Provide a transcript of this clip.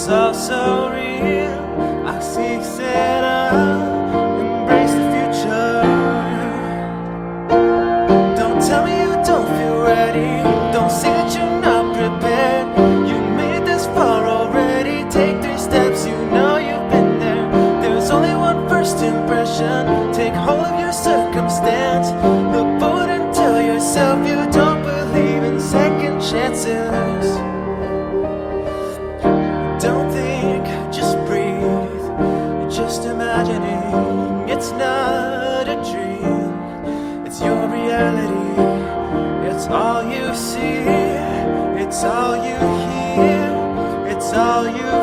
it's all so real. I see that I'll embrace the future. Don't tell me you don't feel ready. Don't say that you're not prepared. You made this far already. Take 3 steps, you know you've been there. There's only one first impression. Take hold of your circumstance. Look forward and tell yourself you don't believe in second chances. Don't think, just breathe. You're just imagining. It's not a dream, it's your reality. It's all you see, it's all you hear, it's all you